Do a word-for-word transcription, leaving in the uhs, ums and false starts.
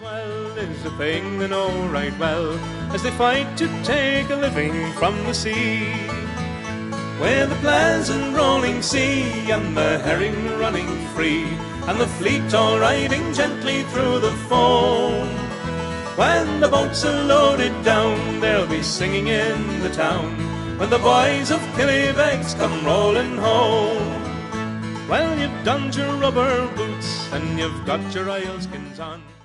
swell is a thing they know right well, as they fight to take a living from the sea. With the pleasant rolling sea and the herring running free, and the fleet all riding gently through the foam, when the boats are loaded down, they'll be singing in the town, when the boys of Killybegs come rolling home. Well, you've donned your rubber boots and you've got your oilskins on.